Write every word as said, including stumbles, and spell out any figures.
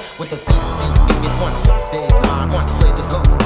with the three, three, three, one. There's my one. Play this love.